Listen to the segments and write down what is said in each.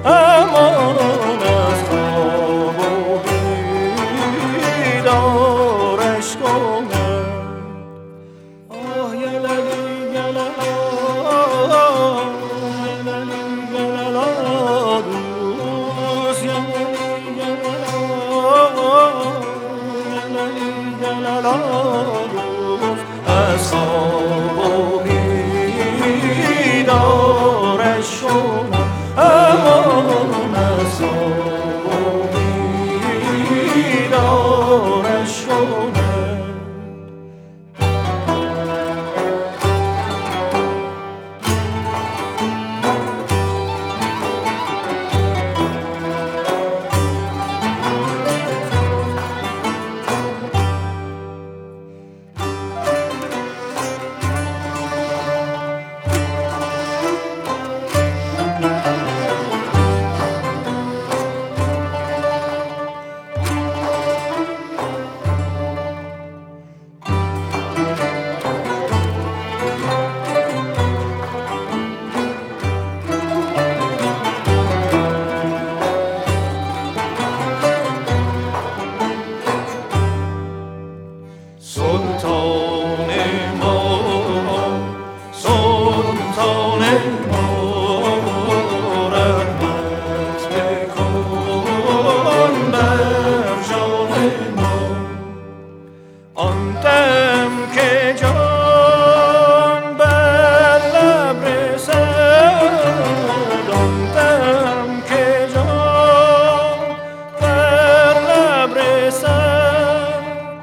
امان از خواب و بیدارش کنم. آه یللی یللا یللی یللا دوست یللی یللا یللی یللا دوست از خواب و بیدارش کنم. امان از خواب و بیدارش کنم. سلطان ما سلطان ما رحمت بکن بر جان ما. آن دم که جان بر لب رسد، آن دم که جان بر لب رسد،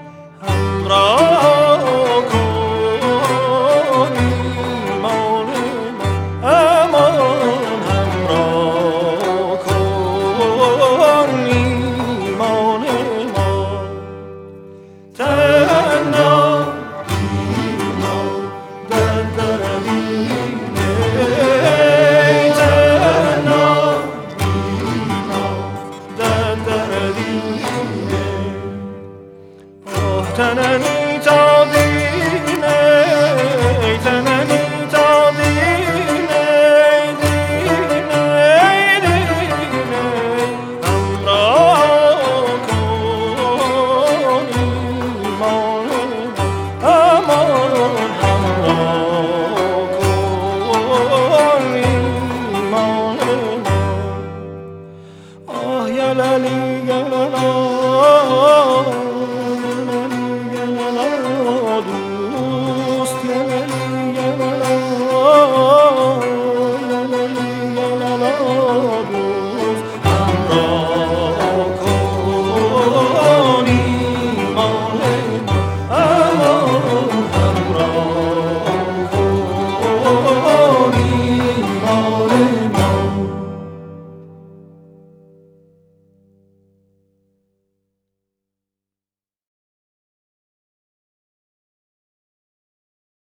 همراه کن ایمان ما. امان همراه کن ایمان ما. تنها ایمان در دردینه، تنها ایمان در دردینه. تننی تا دینه تننی تا دینه دینه دینه همراه کن ایمان ما. امان همراه کن ایمان ما. آه یللی